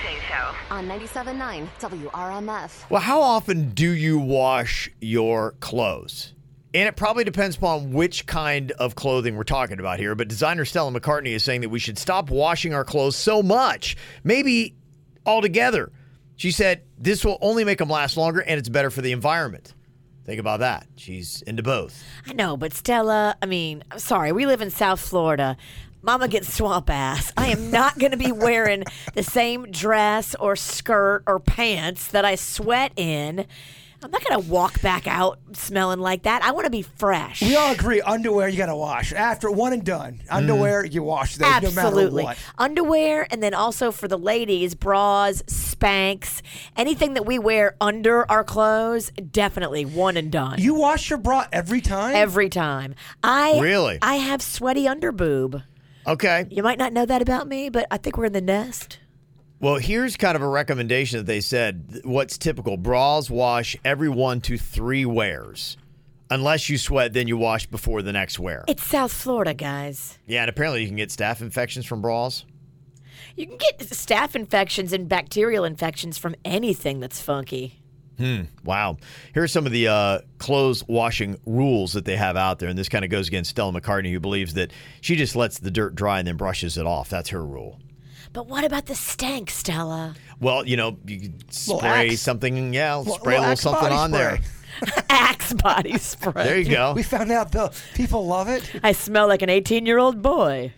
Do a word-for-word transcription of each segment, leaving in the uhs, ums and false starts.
say so. On ninety-seven point nine W R M F. Well, how often do you wash your clothes? And it probably depends upon which kind of clothing we're talking about here. But designer Stella McCartney is saying that we should stop washing our clothes so much, maybe altogether. She said this will only make them last longer and it's better for the environment. Think about that. She's into both. I know, but Stella, I mean, I'm sorry, we live in South Florida. Mama gets swamp ass. I am not going to be wearing the same dress or skirt or pants that I sweat in. I'm not going to walk back out smelling like that. I want to be fresh. We all agree underwear you got to wash. After one and done. Underwear, you wash those Absolutely. no matter what. Underwear, and then also for the ladies, bras, Spanx, anything that we wear under our clothes, definitely one and done. You wash your bra every time? Every time. I Really? I have sweaty underboob. Okay. You might not know that about me, but I think we're in the nest. Well, here's kind of a recommendation that they said. What's typical? Bras wash every one to three wears. Unless you sweat, then you wash before the next wear. It's South Florida, guys. Yeah, and apparently you can get staph infections from bras. You can get staph infections and bacterial infections from anything that's funky. Hmm. Wow. Here are some of the uh, clothes washing rules that they have out there. And this kind of goes against Stella McCartney, who believes that she just lets the dirt dry and then brushes it off. That's her rule. But what about the stank, Stella? Well, you know, you could Little spray Axe. something. Yeah, Little- spray a little little Axe something body on there. spray. Axe body spray. There you go. We found out the people love it. I smell like an eighteen-year-old boy.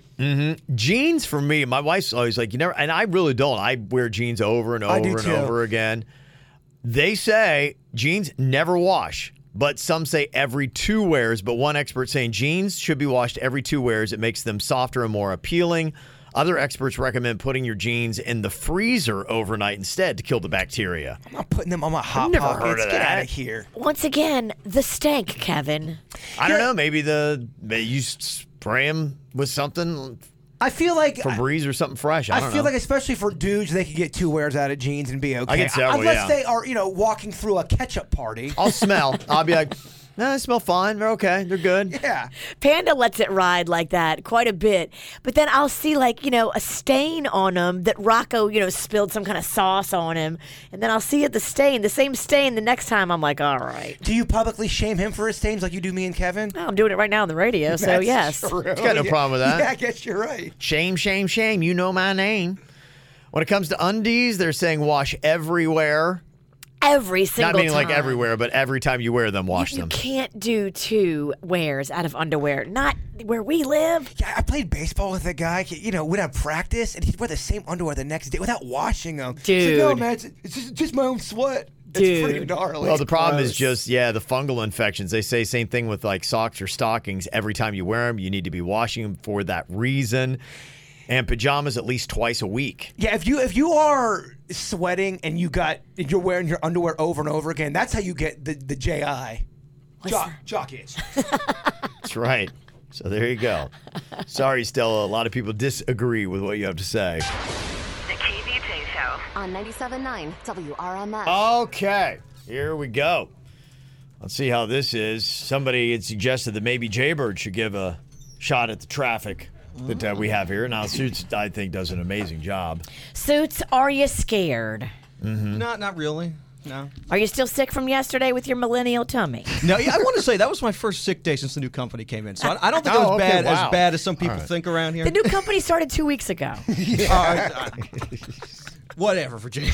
Jeans for me, my wife's always like, you never, and I really don't. I wear jeans over and I do over and too. over again. They say jeans never wash, but some say every two wears. But one expert saying jeans should be washed every two wears. It makes them softer and more appealing. Other experts recommend putting your jeans in the freezer overnight instead to kill the bacteria. I'm not putting them on my hot never pockets. heard of Get that. out of here. Once again, the stank, Kevin. I don't know. Maybe the maybe you spray them with something, I feel like Febreze or something fresh. I, I don't feel know. like, especially for dudes, they could get two wears out of jeans and be okay. I get several, Unless yeah. they are, you know, walking through a ketchup party. I'll smell. I'll be like, no, they smell fine. They're okay. They're good. Yeah. Panda lets it ride like that quite a bit. But then I'll see, like, you know, a stain on him that Rocco, you know, spilled some kind of sauce on him. And then I'll see it, the stain, the same stain the next time. I'm like, all right. Do you publicly shame him for his stains like you do me and Kevin? Well, I'm doing it right now on the radio, so That's yes. true. He's got no Yeah. problem with that. Yeah, I guess you're right. Shame, shame, shame. You know my name. When it comes to undies, they're saying wash everywhere. Every single Not meaning time. like everywhere, but every time you wear them, wash You them. can't do two wears out of underwear. Not where we live. Yeah, I played baseball with a guy. You know, we'd have practice, and he'd wear the same underwear the next day without washing them. He's like, no, Dude. man, it's, it's just, just my own sweat. Dude. It's pretty gnarly. Well, the problem is Gross. just, yeah, the fungal infections. They say same thing with like socks or stockings. Every time you wear them, you need to be washing them for that reason. And pajamas at least twice a week. Yeah, if you if you are sweating and you got you're wearing your underwear over and over again, that's how you get the the J I. Jock, jock itch. That's right. So there you go. Sorry, Stella. A lot of people disagree with what you have to say. The K V J Show. On ninety-seven point nine W R M F. Okay, here we go. Let's see how this is. Somebody had suggested that maybe Jaybird should give a shot at the traffic that uh, we have here. Now, Suits, I think, does an amazing job. Suits, are you scared? Not, not really. No. Are you still sick from yesterday with your millennial tummy? No, yeah, I want to say that was my first sick day since the new company came in. So I, I don't think it Oh, was okay, bad wow. as bad as some people All right. think around here. The new company started two weeks ago. Uh, whatever, Virginia.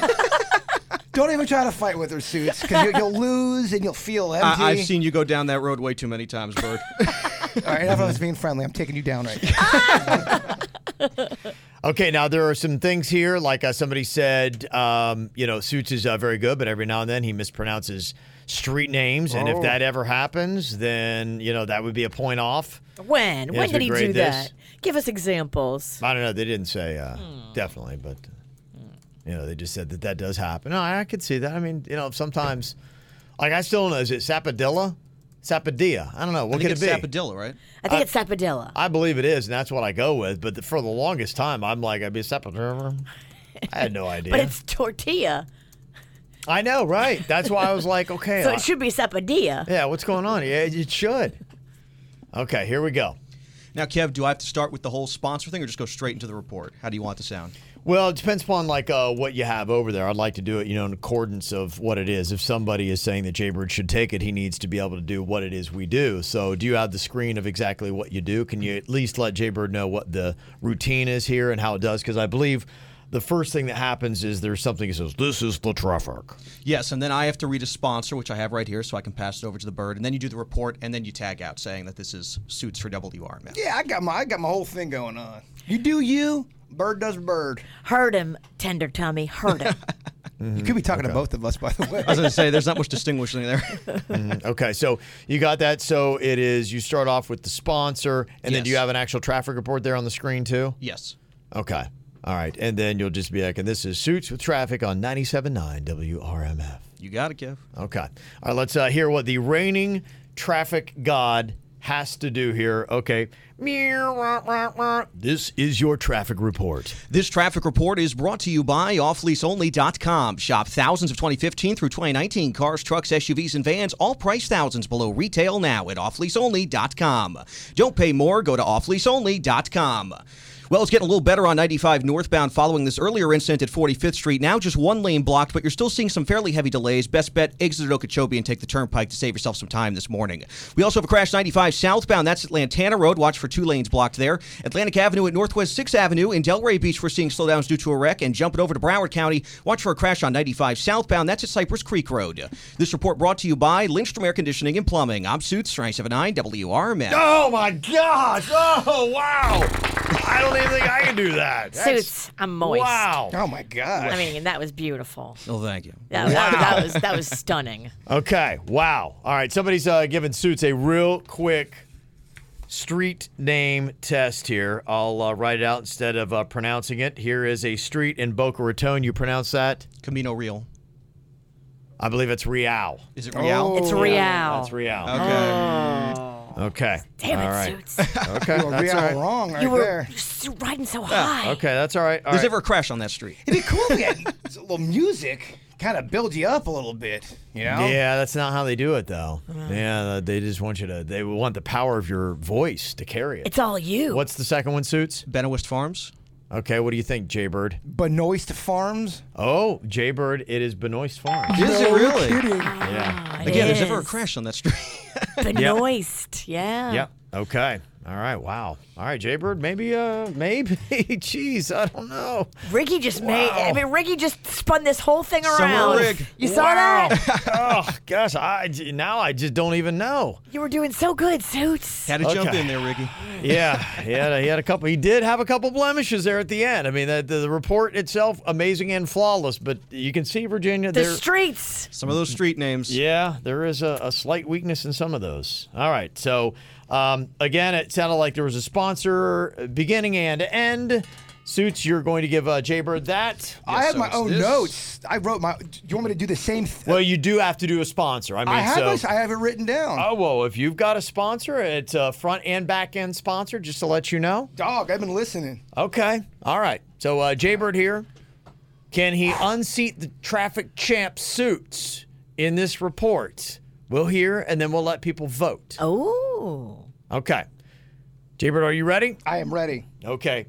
Don't even try to fight with her, Suits, because you, you'll lose and you'll feel empty. I, I've seen you go down that road way too many times, Bird. All right, enough of us being friendly. I'm taking you down right now. Okay, now there are some things here, like uh, somebody said, um, you know, Suits is uh, very good, but every now and then he mispronounces street names, and if Oh. that ever happens, then, you know, that would be a point off. When? Yeah, when as did we he grade do this. that? Give us examples. I don't know, they didn't say uh, definitely, but, you know, they just said that that does happen. No, I, I could see that. I mean, you know, sometimes, like, I still don't know, is it Sapadilla? Sapadilla. I don't know. What I think could it's it be? Sapadilla, right? I think it's Sapadilla. I believe it is, and that's what I go with. But the, for the longest time, I'm like, I'd be Sapadilla. I had no idea. But it's tortilla, I know, right? That's why I was like, okay. so I- it should be Sapadilla. yeah, what's going on? Yeah, it should. Okay, here we go. Now, Kev, do I have to start with the whole sponsor thing or just go straight into the report? How do you want it to sound? Well, it depends upon like uh, what you have over there. I'd like to do it, you know, in accordance of what it is. If somebody is saying that Jaybird should take it, he needs to be able to do what it is we do. So do you have the screen of exactly what you do? Can you at least let Jaybird know what the routine is here and how it does? Because I believe the first thing that happens is there's something that says, this is the traffic. Yes, and then I have to read a sponsor, which I have right here, so I can pass it over to the bird. And then you do the report, and then you tag out saying that this is Suits for W R M F. Yeah, I got my I got my whole thing going on. You do you, bird does bird. Heard him, tender tummy. Heard him. Mm-hmm. You could be talking okay. to both of us, by the way. I was going to say, there's not much distinguishing there. mm, okay, so you got that. So it is, you start off with the sponsor, and yes. then do you have an actual traffic report there on the screen, too? Yes. Okay. All right, and then you'll just be like, and this is Suits with Traffic on ninety-seven point nine W R M F. You got it, Kev. Okay. All right, let's uh, hear what the reigning traffic god has to do here. Okay. This is your traffic report. This traffic report is brought to you by off lease only dot com. Shop thousands of twenty fifteen through twenty nineteen cars, trucks, S U Vs, and vans, all priced thousands below retail now at off lease only dot com. Don't pay more. Go to off lease only dot com. Well, it's getting a little better on ninety-five northbound following this earlier incident at forty-fifth Street. Now just one lane blocked, but you're still seeing some fairly heavy delays. Best bet, exit at Okeechobee and take the turnpike to save yourself some time this morning. We also have a crash ninety-five southbound. That's at Lantana Road. Watch for two lanes blocked there. Atlantic Avenue at Northwest sixth Avenue. In Delray Beach, we're seeing slowdowns due to a wreck. And jumping over to Broward County, watch for a crash on ninety-five southbound. That's at Cypress Creek Road. This report brought to you by Lindstrom Air Conditioning and Plumbing. I'm Suits, ninety-seven point nine W R M F. Oh, my gosh. Oh, wow. I don't even think I can do that. That's, Suits, I'm moist. Wow. Oh, my gosh. I mean, that was beautiful. Oh, thank you. That, that, that was that was stunning. Okay. Wow. All right. Somebody's uh, giving Suits a real quick street name test here. I'll uh, write it out instead of uh, pronouncing it. Here is a street in Boca Raton. You pronounce that? Camino Real. I believe it's Real. Is it Real? Oh, it's Real. That's Real. Okay. Oh. Okay. Damn all it, right. Suits. Okay. You were that's real all right. wrong right you were there. s- riding so high. Okay, that's all right. All There's right. never a crash on that street. It'd be cool if we had a little music, kind of build you up a little bit, you know? Yeah, that's not how they do it, though. Yeah, they just want you to, they want the power of your voice to carry it. It's all you. What's the second one, Suits? Benoist Farms. Okay, what do you think, Jaybird? Benoist Farms. Oh, Jaybird, it is Benoist Farms. Is it really? Kidding. Yeah. It Again, there's is. never a crash on that street. Benoist. Yeah. Yep. Okay. All right. Wow. All right, Jaybird. Maybe. Uh. Maybe. Jeez. I don't know. Ricky just Wow. made. I mean, Ricky just spun this whole thing Summer around. rig. You saw Wow. that? Oh gosh. I now I just don't even know. You were doing so good, Suits. Had to jump Okay. in there, Ricky. Yeah. He had. A, he had a couple. He did have a couple blemishes there at the end. I mean, the, the, the report itself amazing and flawless, but you can see Virginia. The there. streets. Some of those street names. Yeah, there is a, a slight weakness in some of those. All right, so um, again, it sounded like there was a sponsor beginning and end. Suits, you're going to give uh, Jaybird that. I have so my it's own this. notes. I wrote my. Do you want me to do the same? Th- Well, you do have to do a sponsor. I mean, I have. so. A, I have it written down. Oh, well, if you've got a sponsor, it's a front and back end sponsor, just to let you know. Dog, I've been listening. Okay, all right. So uh, Jaybird here. Can he unseat the traffic champ Suits in this report? We'll hear, and then we'll let people vote. Oh. Okay. Jaybird, are you ready? I am ready. Okay.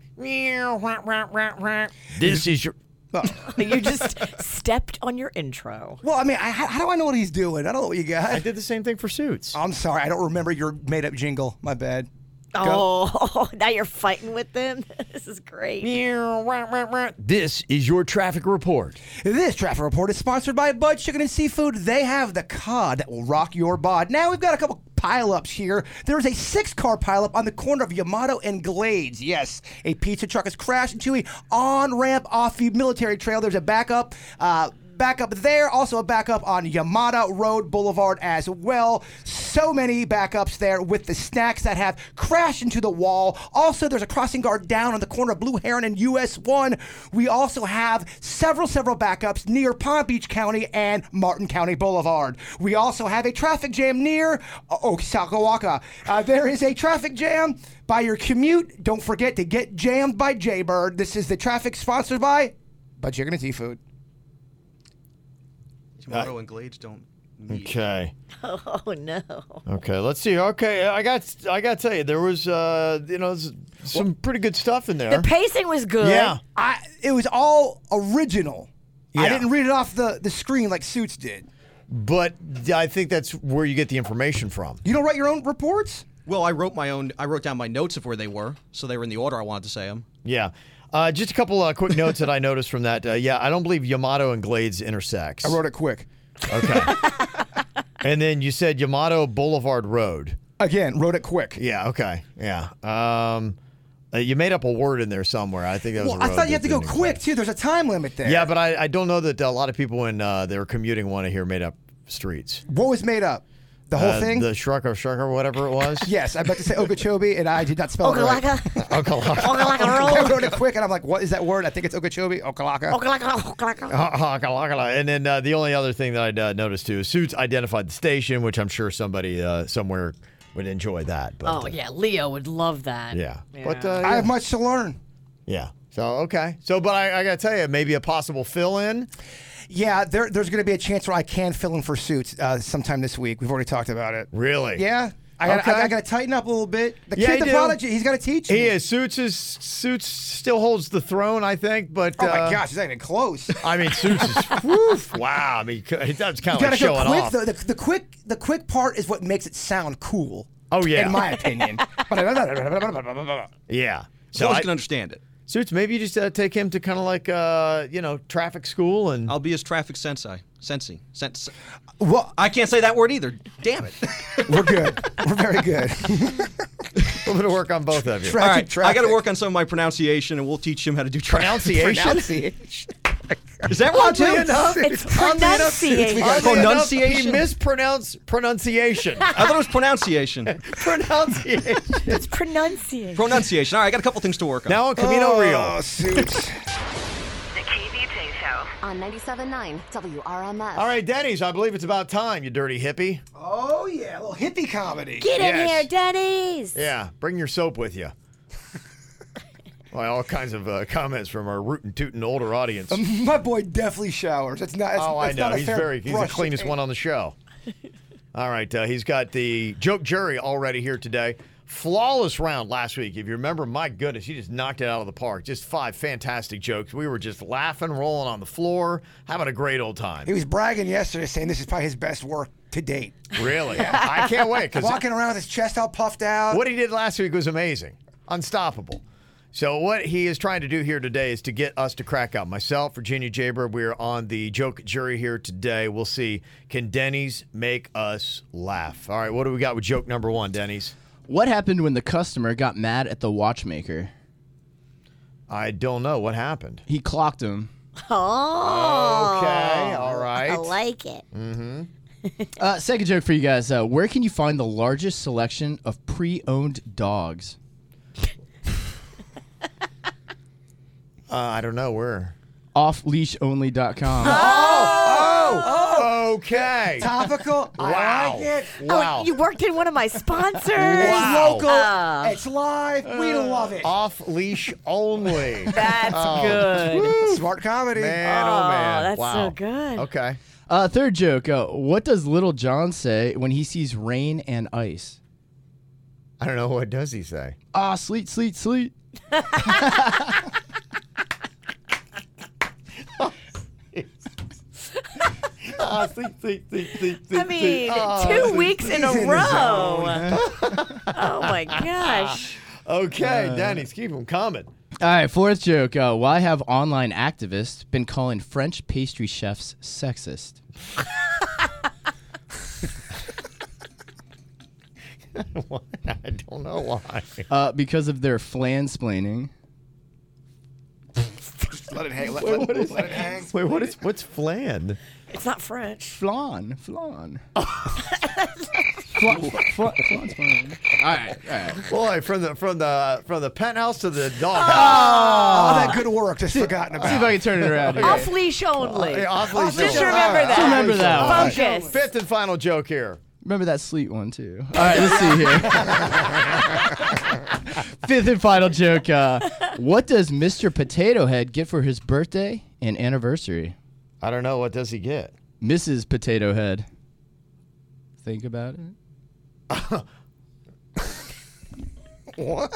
This is your. Oh. You just stepped on your intro. Well, I mean, I, how, how do I know what he's doing? I don't know what you got. I did the same thing for Suits. I'm sorry. I don't remember your made-up jingle. My bad. Oh, now you're fighting with them? This is great. This is your traffic report. This traffic report is sponsored by Bud Chicken and Seafood. They have the cod that will rock your bod. Now we've got a couple pileups here. There's a six-car pileup on the corner of Yamato and Glades. Yes, a pizza truck has crashed into a on-ramp off the military trail. There's a backup. Uh, Backup there, also a backup on Yamada Road Boulevard as well. So many backups there with the snacks that have crashed into the wall. Also, there's a crossing guard down on the corner of Blue Heron and U S one. We also have several, several backups near Palm Beach County and Martin County Boulevard. We also have a traffic jam near Oksakawaka. Uh, there is a traffic jam by your commute. Don't forget to get jammed by Jaybird. This is the traffic sponsored by Bud Chicken and Seafood. Yamato and Glades don't Okay. Oh no. Okay, let's see. Okay, I got I got to tell you, there was uh, you know, s- some pretty good stuff in there. The pacing was good. Yeah. I it was all original. I Yeah. didn't read it off the, the screen like Suits did. But I think that's where you get the information from. You don't write your own reports? Well, I wrote my own. I wrote down my notes of where they were, so they were in the order I wanted to say them. Yeah. Uh, just a couple uh, quick notes that I noticed from that. Uh, yeah, I don't believe Yamato and Glades intersects. I wrote it quick. Okay. And then you said Yamato Boulevard Road. Again, wrote it quick. Yeah, okay. Yeah. Um, uh, you made up a word in there somewhere. I think that was Well, a I road thought you had that to go didn't quick exist. too. There's a time limit there. Yeah, but I, I don't know that a lot of people when uh, they were commuting want to hear made up streets. What was made up? The whole Uh, thing? The Shrucker Shrucker, whatever it was. Yes, I meant to say Okeechobee, and I did not spell it right. Okalaka. Okalaka. Okalaka I roll. wrote it quick, and I'm like, what is that word? I think it's Okeechobee, Okalaka. Okalaka. Okalaka. Okalaka. And then uh, the only other thing that I uh, noticed too is Suits identified the station, which I'm sure somebody uh, somewhere would enjoy that. But, Oh uh, yeah, Leo would love that. yeah. But uh, I yeah. have much to learn. yeah. So okay. So, but I, I got to tell you, maybe a possible fill-in. Yeah, there, there's going to be a chance where I can fill in for Suits uh, sometime this week. We've already talked about it. Really? Yeah. I got Okay. I, I got to tighten up a little bit. The Yeah, kid, you the do. prodigy, he's got to teach me. He is. Suits is Suits still holds the throne, I think. But Oh uh, my gosh, he's not even close. You I mean, Suits is woof, wow. I mean, that's kind of got like to go showing quick off. though. The, the quick the quick part is what makes it sound cool. Oh, yeah. in my opinion. Yeah. So So I I, can understand it. Suits, maybe you just uh, take him to kind of like uh, you know traffic school and I'll be his traffic sensei. Sensei. Sens- Well, I can't say that word either. Damn it. we're good. We're very good. a little bit of work on both of you. Tra- All right, I got traffic. to work on some of my pronunciation, and we'll teach him how to do traffic. Pronunciation. Pronunciation. Is that wrong Oddly too? enough, It's oddly enough, pronunciation. oddly enough, Pronunciation? He mispronounced pronunciation. I thought it was pronunciation. pronunciation. It's pronunciation. Pronunciation. All right, I got a couple things to work on. Now on Camino Real. Oh, Suits. The K V J Show. On ninety-seven point nine W R M F. All right, Denny's, I believe it's about time, you dirty hippie. Oh yeah, a little hippie comedy. Get in Yes. here, Denny's. Yeah, bring your soap with you. Well, all kinds of uh, comments from our rootin' tootin' older audience. My boy definitely showers. It's not. It's, oh, I it's know. Not a He's fair very, he's the brush to cleanest paint. one on the show. All right, uh, he's got the joke jury already here today. Flawless round last week. If you remember, my goodness, he just knocked it out of the park. Just five fantastic jokes. We were just laughing, rolling on the floor, having a great old time. He was bragging yesterday, saying this is probably his best work to date. Really? I can't wait. Because Walking around with his chest all puffed out. what he did last week was amazing. Unstoppable. So what he is trying to do here today is to get us to crack up. Myself, Virginia Jaber, we're on the joke jury here today. We'll see, can Denny's make us laugh? All right, what do we got with joke number one, Denny's? What happened when the customer got mad at the watchmaker? I don't know. What happened? He clocked him. Oh. Okay, all right. I like it. Uh, second joke for you guys. Uh, where can you find the largest selection of pre-owned dogs? Uh, I don't know where. off leash only dot com. Oh, okay. Topical. Wow. I like it. Wow. Oh, you worked in one of my sponsors. Wow. Local. Oh. It's live. we love it. Off leash only. That's Oh. good. Smart comedy. Man, oh, man. that's wow. so good. Okay. Uh, third joke. Uh, what does Little John say when he sees rain and ice? I don't know. What does he say? Ah, sleet, sleet, sleet. Ah, sleep, sleep, sleep, sleep, I sleep, mean, sleep. Ah, two sleep. weeks in a He's in the row. Oh my gosh. Okay, Denny's, keep them coming. All right, fourth joke. Uh, why have online activists been calling French pastry chefs sexist? Why? I don't know why. Uh, because of their flansplaining. Let it hang. Let, Wait, let, what is let it hang. Wait, what is what's flan? It's not French. Flan, flan. Flan, flan, flansplaining. All right, all right. Boy, from the from the from the penthouse to the doghouse. Oh, that good work. Just forgotten about. See if I can turn it around here. Off leash only. Yeah, off leash Just only. remember All right, that. off Remember leash that only. one. Focus. Fifth and final joke here. Remember that sleet one, too. All right, let's see here. Fifth and final joke. Uh, what does Mister Potato Head get for his birthday and anniversary? I don't know. What does he get? Missus Potato Head. think about it. What?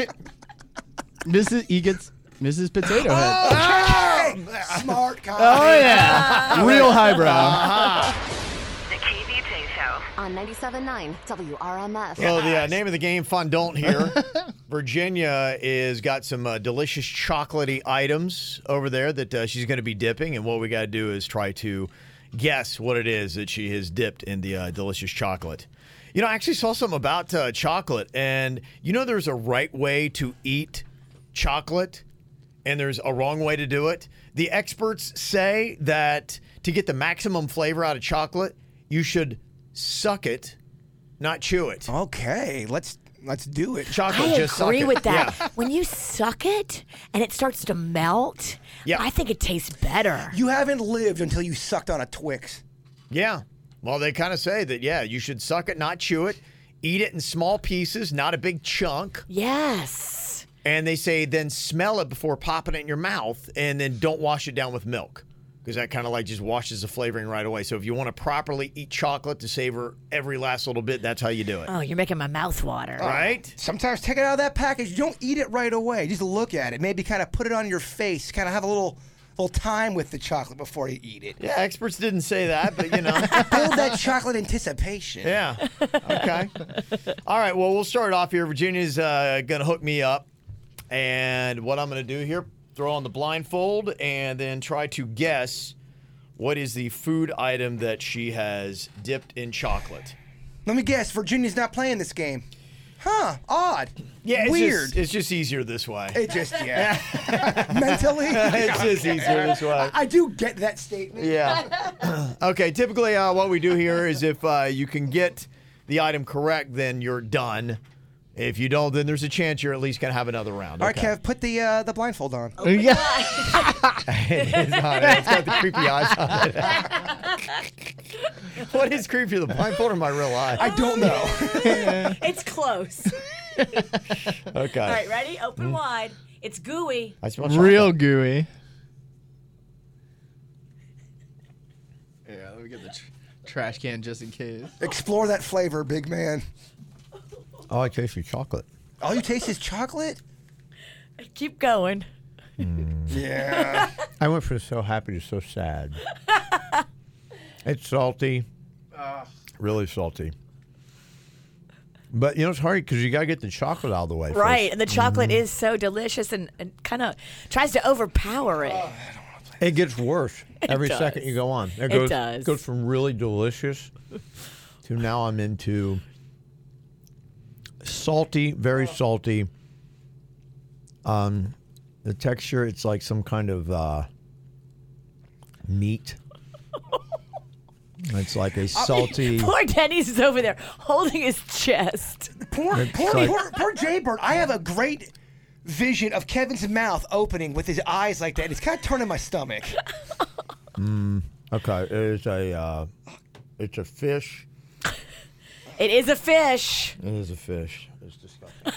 Missus E gets Missus Potato Head. Okay. Smart guy. Oh yeah, real highbrow. The K V J Show on ninety-seven point nine W R M F. So the uh, name of the game, Fondant here. Virginia is got some uh, delicious chocolatey items over there that uh, she's going to be dipping, and what we got to do is try to guess what it is that she has dipped in the uh, delicious chocolate. You know, I actually saw something about uh, chocolate, and you know there's a right way to eat chocolate, and there's a wrong way to do it. The experts say that to get the maximum flavor out of chocolate, you should suck it, not chew it. Okay, let's let's do it. Chocolate, I just suck agree it. with that. Yeah. When you suck it and it starts to melt, Yeah. I think it tastes better. You haven't lived until you sucked on a Twix. Yeah. Well, they kind of say that, yeah, you should suck it, not chew it. Eat it in small pieces, not a big chunk. Yes. And they say then smell it before popping it in your mouth, and then don't wash it down with milk, because that kind of like just washes the flavoring right away. So if you want to properly eat chocolate to savor every last little bit, that's how you do it. Oh, you're making my mouth water. Right? Sometimes take it out of that package. You don't eat it right away. Just look at it. Maybe kind of put it on your face. Kind of have a little little time with the chocolate before you eat it. Yeah, experts didn't say that, but you know. Build that chocolate anticipation. Yeah. Okay. All right. Well, we'll start off here. Virginia's uh, going to hook me up. And what I'm going to do here, throw on the blindfold and then try to guess what is the food item that she has dipped in chocolate. Let me guess. Virginia's not playing this game. Huh. Odd. Yeah, it's Weird. Just, it's just easier this way. It just, yeah. Mentally. It's just easier this way. I, I do get that statement. Yeah. Okay, typically uh, what we do here is if uh, you can get the item correct, then you're done. If you don't, then there's a chance you're at least going to have another round. All right, Okay. Kev, put the uh, the blindfold on. Yeah. It is on it. It's got the creepy eyes on it. What is creepy, the blindfold or my real eye? I don't know. It's close. Okay. All right, ready? Open wide. It's gooey. I smell chocolate. Real gooey. Yeah, let me get the tr- trash can just in case. Explore that flavor, big man. Oh, I taste your chocolate. All you taste is chocolate? Keep going. Yeah. I went from so happy to so sad. It's salty. Really salty. But, you know, it's hard because you got to get the chocolate out of the way first. Right, and the chocolate is so delicious and, and kind of tries to overpower it. It gets worse every does. second you go on. It goes, does. goes from really delicious to now I'm into salty, very salty. Um, the texture, it's like some kind of uh, meat. It's like a salty. Poor Denny's is over there holding his chest. Poor, poor, like- poor, poor Jaybird. I have a great vision of Kevin's mouth opening with his eyes like that. It's kind of turning my stomach. Okay, it is a. Uh, it's a fish. It is a fish. It is a fish. It's disgusting.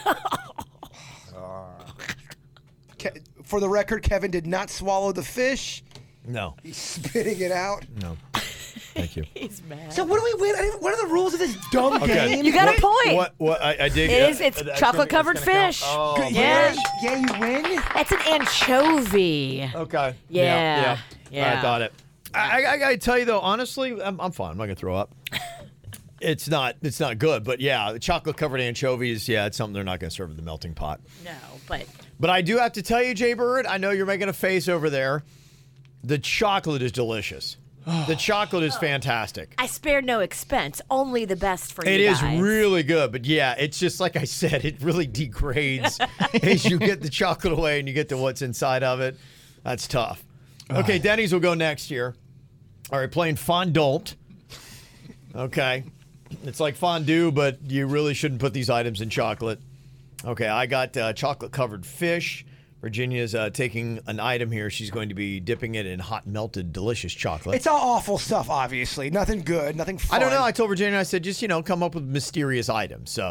Ke- For the record, Kevin did not swallow the fish. No, He's spitting it out. no. Thank you. He's mad. So what do we win? I didn't- What are the rules of this dumb Okay. game? You got a point. What? What? I, I did. It is. uh, It's that's chocolate-covered gonna- it's fish. gonna count. Oh, Good- my Yeah. gosh. Yeah, you win. That's an anchovy. Okay. Yeah. Yeah. Yeah. I got it. I, I, I gotta tell you though, honestly, I'm, I'm fine. I'm not gonna throw up. It's not. It's not good, but yeah, the chocolate covered anchovies. Yeah, it's something they're not gonna serve in the melting pot. No, but But I do have to tell you, Jay Bird, I know you're making a face over there. The chocolate is delicious. The chocolate is fantastic. I spared no expense. Only the best for It you is guys. really good, but yeah, it's just like I said, it really degrades as you get the chocolate away and you get to what's inside of it. That's tough. Okay, Denny's will go next year. All right, playing fondant. Okay. It's like fondue, but you really shouldn't put these items in chocolate. Okay, I got uh, chocolate-covered fish. Virginia's uh, taking an item here. She's going to be dipping it in hot, melted, delicious chocolate. It's all awful stuff, obviously. Nothing good, nothing fun. I don't know. I told Virginia, I said, just, you know, come up with mysterious items. So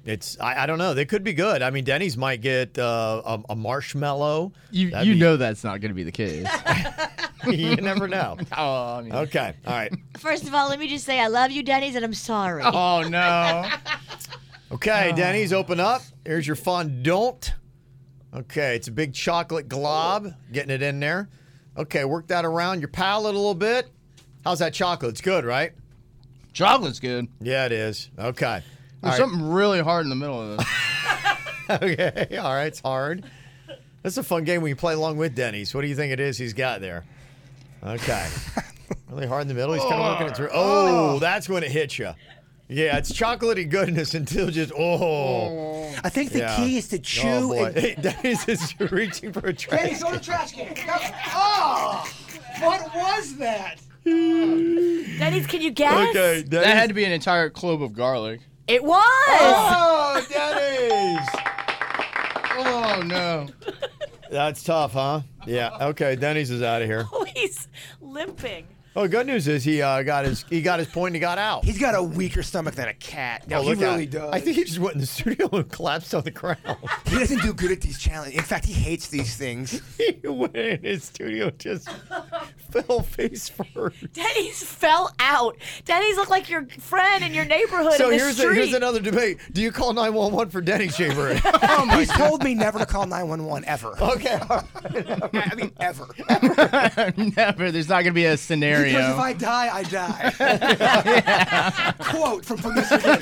It's I, I don't know. They could be good. I mean, Denny's might get uh, a, a marshmallow. You That'd you be- know that's not going to be the case. You never know. Oh, I mean. Okay. All right. First of all, let me just say I love you, Denny's, and I'm sorry. Oh no. Okay, Denny's, open up. Here's your fondant. Okay, it's a big chocolate glob. Getting it in there. Okay, work that around your palate a little bit. How's that chocolate? It's good, right? Chocolate's good. Yeah, it is. Okay. There's All right. something really hard in the middle of this. Okay, all right, it's hard. That's a fun game when you play along with Denny's. What do you think it is he's got there? Okay. Really hard in the middle. He's kind of working it through. Oh, that's when it hits you. Yeah, it's chocolatey goodness until just, oh. I think the Yeah. key is to chew. Oh, boy. and- Hey, Denny's is reaching for a trash Denny's, go to the trash can. Oh, what was that? Denny's, can you guess? Okay, That Denny's. had to be an entire clove of garlic. It was. Oh, Denny's. Oh no. That's tough, huh? Yeah. Okay, Denny's is out of here. Oh, he's limping. Oh, good news is he uh, got his he got his point and he got out. He's got a weaker stomach than a cat. No, Oh, he look at really it. does. I think he just went in the studio and collapsed on the ground. he doesn't do good at these challenges. In fact, he hates these things. He went in his studio and just fell face first. Denny's fell out. Denny's look like your friend in your neighborhood So in the here's a, street. here's another debate. Do you call nine one one for Denny's Chamber? He's told me never to call nine one one ever. Okay. I mean, ever. Never. There's not going to be a Because if scenario. I die, I die. Quote from Producer Dennis.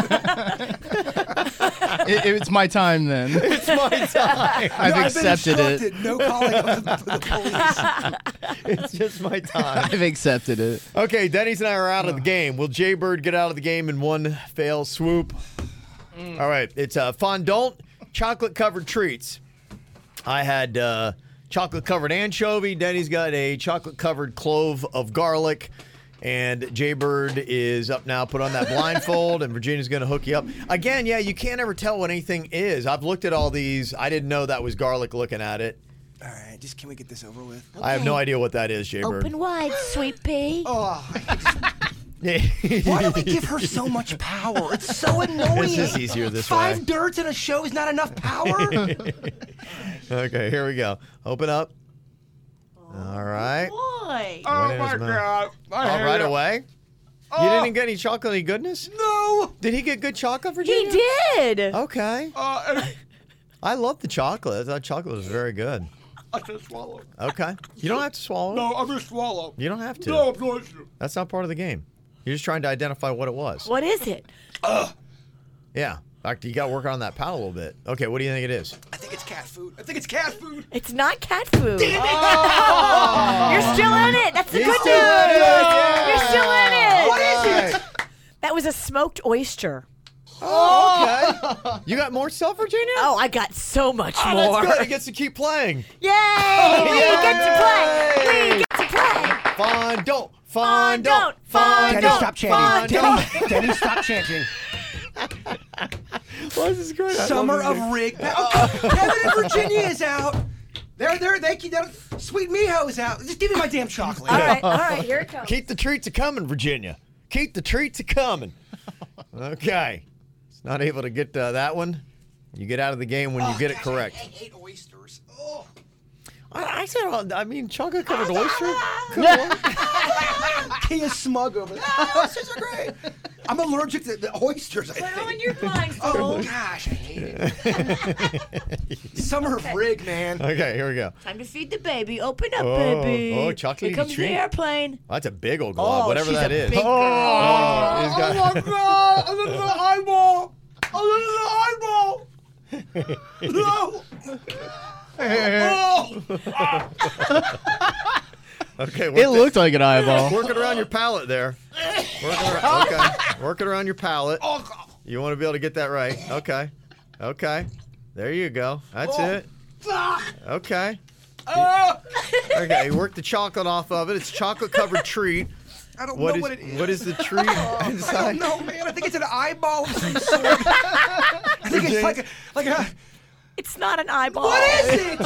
It- it's my time then. It's my time. I've No, accepted been it. instructed, No calling of the, the police. It's just my time. I've accepted it. Okay, Denny's and I are out of the game. Will Jaybird get out of the game in one fail swoop? All right, it's uh, fondant, chocolate-covered treats. I had uh, chocolate-covered anchovy. Denny's got a chocolate-covered clove of garlic. And Jaybird is up now. Put on that blindfold, and Virginia's going to hook you up. Again, yeah, you can't ever tell what anything is. I've looked at all these. I didn't know that was garlic looking at it. All right, just can we get this over with? I have no idea what that is, Jaybird. Open wide, sweet pea. Oh, Yeah. why do we give her so much power? It's so annoying. It's just easier this Five way. dirts in a show is not enough power. Okay, here we go. Open up. All right. Boy. Oh my God. All right away. You didn't get any chocolatey goodness? No. Did he get good chocolate, He Virginia? did. Okay. I love the chocolate. I thought chocolate was very good. I just swallow. Okay. You don't have to swallow. No, I'm gonna swallow. You don't have to. No, I'm going to. That's not part of the game. You're just trying to identify what it was. What is it? Yeah. In fact, you got to work on that palate a little bit. Okay, what do you think it is? I think it's cat food. I think it's cat food. It's not cat food. Oh! You're still in it. That's the He's good still news. in it, yeah. You're still in it. What is it? That was a smoked oyster. Oh, okay. You got more stuff, Virginia? Oh, I got so much Oh, more. that's good. He gets to keep playing. Yay! We Yay! get to play. We get to play. Fondant. Fondant. Fondant. Fondant. Denny, stop chanting. Fondant. Denny, Denny, stop chanting. Why is this great? I Summer love this of Rig. Oh, Kevin and Virginia is out. They're there. They keep that. Sweet Miho's out. Just give me my damn chocolate. All right, all right, here it comes. Keep the treats a coming, Virginia. Keep the treats a coming. Okay. It's not able to get uh, that one. You get out of the game when you get it correct. I hate oysters. Oh. I, I said, uh, I mean, chocolate covered oyster. He is smug over there. Oh, oysters are great. I'm allergic to the oysters, I Put think. on your blindfold. Oh, gosh, I hate it. Summer of Rig, man. Okay, here we go. Time to feed the baby. Open up, Oh, baby. oh, chocolatey Here comes treat. the airplane. Oh, that's a big old glob, Oh, whatever she's that a is. big girl. Oh, he's got- my God. A little eyeball. A little eyeball. No. Okay, work It the- looked like an eyeball. Work it around your palate there. Work it around, okay. Work it around your palate. You want to be able to get that right. Okay. Okay. There you go. That's it. Okay. Okay, work the chocolate off of it. It's chocolate covered treat. I don't What know is what it is. what is the treat I inside? don't know, man. I think it's an eyeball of some sort. I think it's like a, like a. It's not an eyeball. What is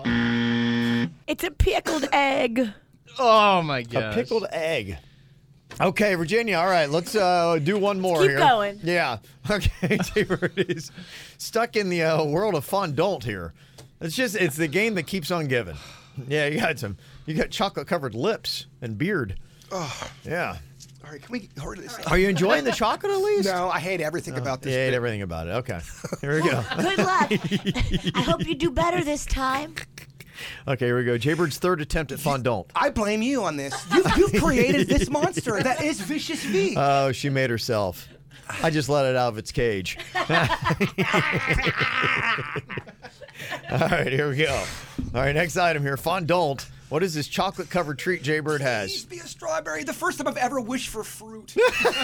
it? It's a pickled egg. Oh my A god. pickled egg. Okay, Virginia. All right, let's uh, do one more Keep here. going. Yeah. Okay, Jaybird is stuck in the uh, world of fondant here. It's just it's the game that keeps on giving. Yeah, you got some. You got chocolate covered lips and beard. Oh, Yeah. all right. Can we hurry this up? Are you enjoying the chocolate at least? No, I hate everything about this. Yeah, I hate bit. everything about it. Okay. Here we go. Good luck. I hope you do better this time. Okay, here we go. Jaybird's third attempt at fondant. I blame you on this. You've, you've created this monster that is Vicious V. Oh, she made herself. I just let it out of its cage. All right, here we go. All right, next item here. Fondant. What is this chocolate-covered treat Jaybird has? Please be a strawberry. The first time I've ever wished for fruit.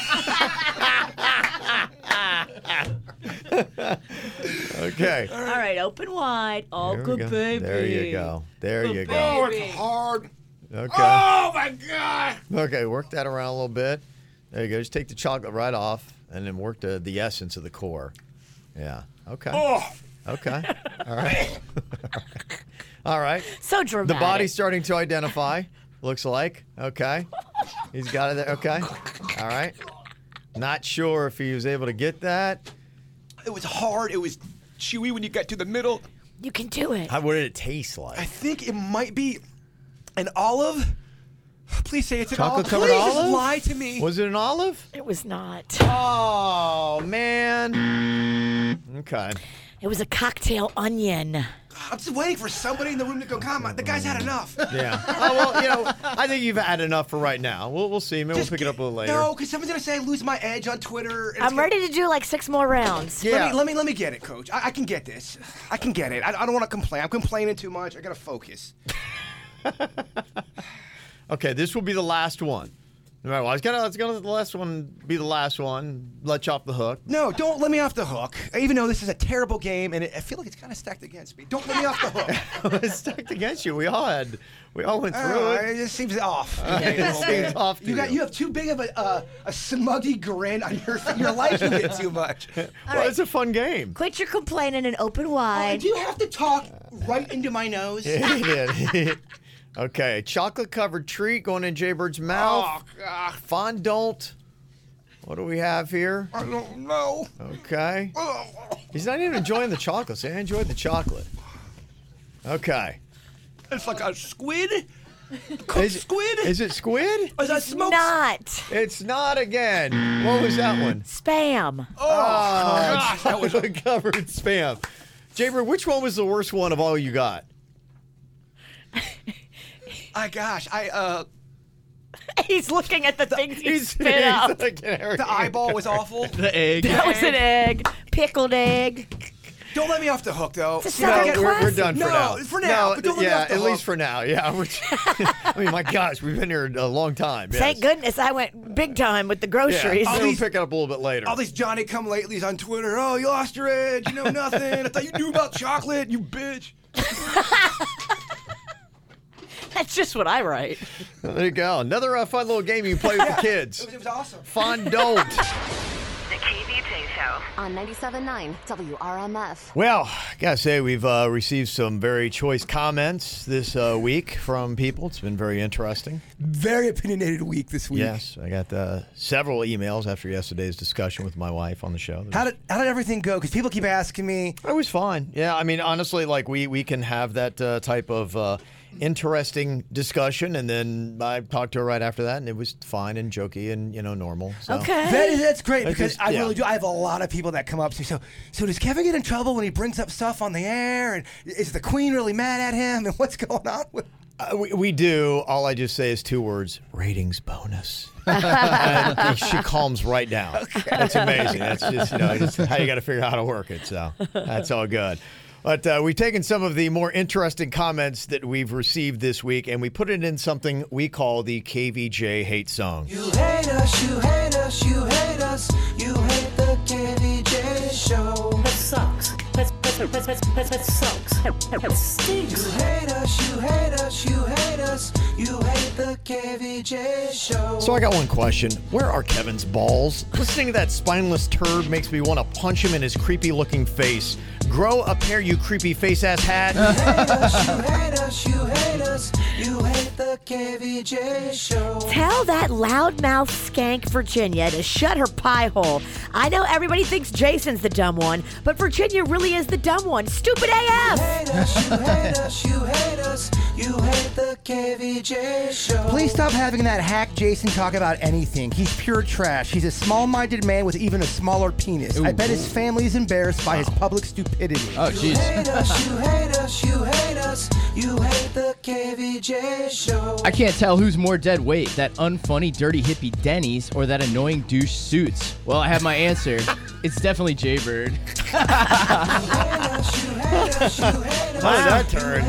Okay. All right, open wide. Oh, There we good go. baby. There you go. There you go. Oh, it's hard. Okay. Oh, my God. Okay, work that around a little bit. There you go. Just take the chocolate right off and then work the, the essence of the core. Yeah. Okay. Oh. Okay. All right. All right. So The dramatic. body's starting to identify, looks like. Okay. He's got it there. Okay. All right. Not sure if he was able to get that. It was hard. It was chewy when you got to the middle. You can do it. How, what did it taste I like? think it might be an olive. Please say it's an Chocolate olive. covered Please olive? just lie to me. Was it an olive? It was not. Oh, man. Okay. It was a cocktail onion. I'm just waiting for somebody in the room to go, come on, the guy's had enough. Yeah. Oh, well, you know, I think you've had enough for right now. We'll, we'll see. Maybe Just we'll pick it up a little later. No, because someone's gonna say I lose my edge on Twitter. and it's I'm gonna- ready to do like six more rounds. Yeah. Let me let me let me get it, Coach. I, I can get this. I can get it. I, I don't want to complain. I'm complaining too much. I gotta focus. Okay, this will be the last one. All right, well, I was gonna, I was gonna let the last one be the last one. Let you off the hook. No, don't let me off the hook. Even though this is a terrible game, and it, I feel like it's kind of stacked against me. Don't let me off the hook. It's stacked against you. We all had, we all went through Uh, it. it just seems off. It seems off to You got you. you have too big of a uh, a smuggy grin on your You're liking it too much. Well, it's a fun game. Quit your complaining and open Uh, wide. do you have to talk right into my nose? He did. Okay, chocolate-covered treat going in Jaybird's mouth. Oh, God. Fondant. What do we have here? I don't know. Okay. Oh. He's not even enjoying the chocolate. See, I enjoyed the chocolate. Okay. It's like a squid. Cooked Is, squid. is it squid? Is that smoked? Not. It's not again. What was that one? Spam. Oh, gosh, that was. Chocolate-covered spam. Jaybird, which one was the worst one of all you got? My gosh, I uh, He's looking at the things he He's, spit he's out. like an the eyeball was awful. The egg. That was an egg. Pickled egg. Don't let me off the hook, though. It's a You know, second No, get- we're, we're classic. done for No, now. for now, No, but don't let me yeah, off the at least hook. for now. Yeah. We're, I mean, my gosh, we've been here a long time. Thank yes. goodness I went big time with the Yeah. groceries. I'll these- pick it up a little bit later. All these Johnny come latelys on Twitter. Oh, you lost your edge. You know nothing. I thought you knew about chocolate. You bitch. That's just what I write. There you go. Another uh, fun little game you can play with the kids. It was, it was awesome. Fondant. The K V J Show on ninety-seven point nine W R M F. Well, gotta say we've uh, received some very choice comments this uh, week from people. It's been very interesting. Very opinionated week this week. Yes, I got uh, several emails after yesterday's discussion with my wife on the show. How did how did everything go? Because people keep asking me. It was fine. Yeah, I mean, honestly, like we we can have that uh, type of uh, interesting discussion, and then I talked to her right after that, and it was fine and jokey and you know normal. So. Okay. That is, that's great I because just- I yeah. really do. I have a lot of people that come up to me. So, so does Kevin get in trouble when he brings up stuff on the air? And is the Queen really mad at him? And what's going on with? Uh, we, we do. All I just say is two words: ratings bonus. And she calms right down. That's amazing. That's just you know just how you got to figure out how to work it. So that's all good. But uh, we've taken some of the more interesting comments that we've received this week, and we put it in something we call the K V J hate song. You hate us, you hate us, you hate us, you hate the K V J show. That sucks. That, that, that, that, that, that sucks. That stinks. You hate us, you hate us, you hate us, you hate the K V J show. So I got one question. Where are Kevin's balls? Listening to that spineless turd makes me want to punch him in his creepy-looking face. Grow a pair, you creepy face-ass hat. You hate us, you hate us, you hate us, you hate the the K V J Show. Tell that loudmouth skank Virginia to shut her pie hole. I know everybody thinks Jason's the dumb one, but Virginia really is the dumb one. Stupid A F! Hate us, you hate us, you hate us, you hate the K V J Show. Please stop having that hack Jason talk about anything. He's pure trash. He's a small-minded man with even a smaller penis. I bet his family is embarrassed by his public stupidity. Oh, jeez. You hate us, you hate us, you hate us, you hate the K V J Show. I can't tell who's more dead weight, that unfunny, dirty hippie Denny's or that annoying douche Suits. Well, I have my answer. It's definitely Jaybird. How did that turn?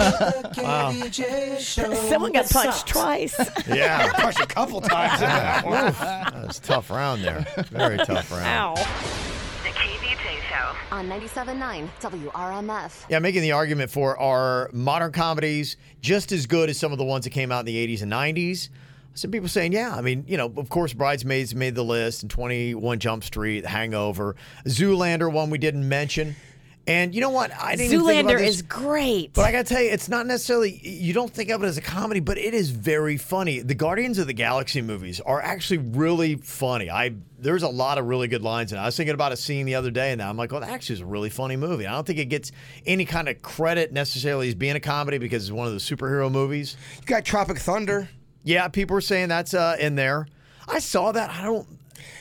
Wow. Someone got punched twice. Yeah. Punched a couple times. That was a tough round there. Very tough round. Ow. The K V J Show on ninety-seven point nine W R M F. Yeah, making the argument for are modern comedies just as good as some of the ones that came out in the eighties and nineties? Some people saying, yeah. I mean, you know, of course, Bridesmaids made the list, and twenty-one Jump Street, Hangover, Zoolander, one we didn't mention. And you know what? I didn't even think about Zoolander this, is great. But I got to tell you, it's not necessarily, you don't think of it as a comedy, but it is very funny. The Guardians of the Galaxy movies are actually really funny. I There's a lot of really good lines in it. I was thinking about a scene the other day, and I'm like, well, that actually is a really funny movie. I don't think it gets any kind of credit necessarily as being a comedy because it's one of the superhero movies. You got Tropic Thunder. Yeah, people were saying that's uh, in there. I saw that. I don't,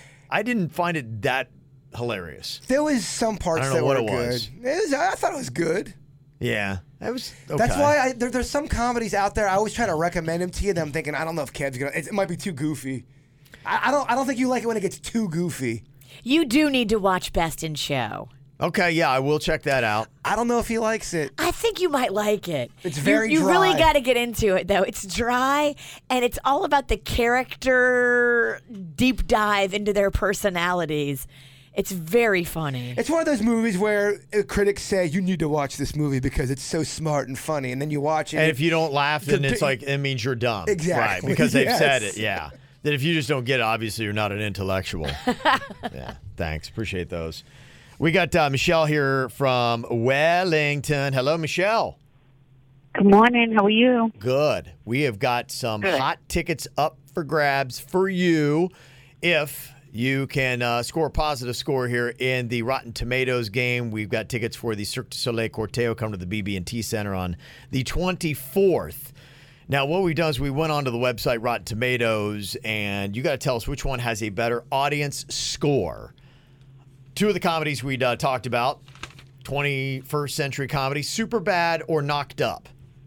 I didn't find it that hilarious. There was some parts I don't know that what were it good. was. It was. I thought it was good. Yeah, that was okay. That's why I, there, there's some comedies out there. I always try to recommend them to you. And I'm thinking, I don't know if Kev's gonna. It, it might be too goofy. I, I don't. I don't think you like it when it gets too goofy. You do need to watch Best in Show. Okay, yeah, I will check that out. I don't know if he likes it. I think you might like it. It's very You, you really dry. got to get into it, though. It's dry, and it's all about the character deep dive into their personalities. It's very funny. It's one of those movies where uh, critics say you need to watch this movie because it's so smart and funny, and then you watch it. And if you don't laugh, then The it's bi- like it means you're dumb. Exactly, Right, because they've yes. said it, yeah. That if you just don't get it, obviously you're not an intellectual. Yeah, thanks. Appreciate those. We got uh, Michelle here from Wellington. Hello, Michelle. Good morning. How are you? Good. We have got some Good. hot tickets up for grabs for you if you can uh, score a positive score here in the Rotten Tomatoes game. We've got tickets for the Cirque du Soleil Corteo. Come to the B B and T Center on the twenty-fourth. Now, what we've done is we went onto the website Rotten Tomatoes, and you got to tell us which one has a better audience score. Two of the comedies we uh, talked about, twenty-first century comedy, Superbad or Knocked Up.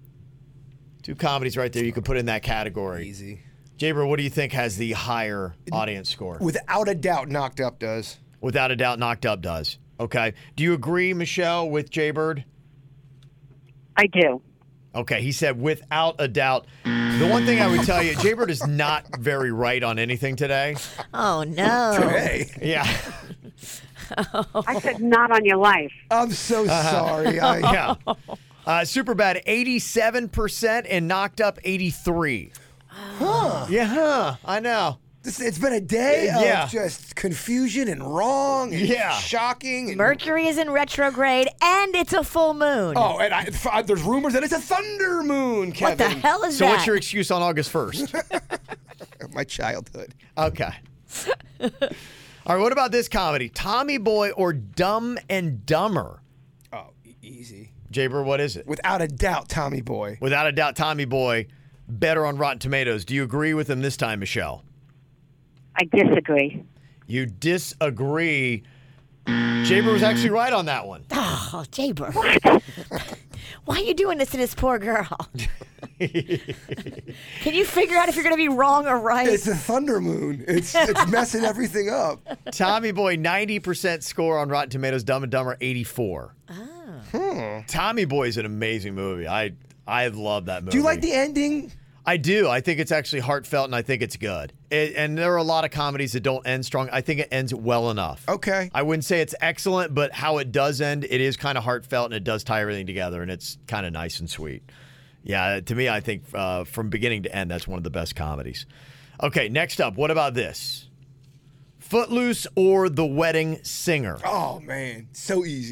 Two comedies right there you could put in that category. Easy. Jaber, what do you think has the higher audience score? Without a doubt, Knocked Up does. Without a doubt, Knocked Up does. Okay. Do you agree, Michelle, with Jaybird? I do. Okay, he said without a doubt. The one thing I would tell you, Jaybird is not very right on anything today. Oh, no. Today. Yeah. I said not on your life. I'm so sorry. I, Yeah. Uh, Superbad, eighty-seven percent, and Knocked Up, eighty-three. Huh. Yeah, huh. I know. This, it's been a day Yeah. of just confusion and wrong and Yeah. shocking. And, Mercury is in retrograde, and it's a full moon. Oh, and I, f- there's rumors that it's a thunder moon, Kevin. what the hell is So that? what's your excuse on August first? My childhood. Okay. All right, what about this comedy? Tommy Boy or Dumb and Dumber? Oh, e- easy. Jaber, what is it? Without a doubt, Tommy Boy. Without a doubt, Tommy Boy, better on Rotten Tomatoes. Do you agree with him this time, Michelle? I disagree. You disagree. Jaber was actually right on that one. Oh, Jaber. Why are you doing this to this poor girl? Can you figure out if you're going to be wrong or right? It's a thunder moon. It's it's messing everything up. Tommy Boy, ninety percent score on Rotten Tomatoes. Dumb and Dumber, eighty-four. Hmm. Tommy Boy is an amazing movie. I I love that movie. Do you like the ending? I do. I think it's actually heartfelt, and I think it's good. It, and there are a lot of comedies that don't end strong. I think it ends well enough. Okay. I wouldn't say it's excellent, but how it does end, it is kind of heartfelt, and it does tie everything together, and it's kind of nice and sweet. Yeah, to me, I think uh, from beginning to end, that's one of the best comedies. Okay, next up, what about this? Footloose or The Wedding Singer? Oh, man. So easy.